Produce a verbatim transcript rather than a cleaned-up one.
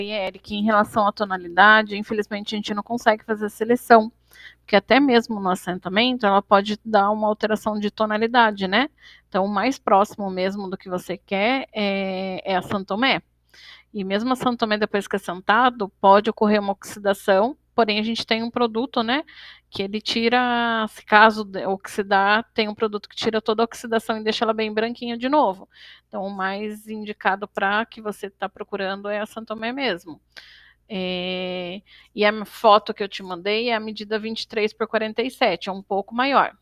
Eric, em relação à tonalidade, infelizmente a gente não consegue fazer a seleção, porque até mesmo no assentamento ela pode dar uma alteração de tonalidade, né? Então, o mais próximo mesmo do que você quer é, é a Santomé. E mesmo a Santomé, depois que é assentado, pode ocorrer uma oxidação, porém a gente tem um produto, né, que ele tira, se caso oxidar, tem um produto que tira toda a oxidação e deixa ela bem branquinha de novo. Então, o mais indicado para que você está procurando é a Santomé mesmo. É, e a foto que eu te mandei é a medida vinte e três por quarenta e sete, é um pouco maior.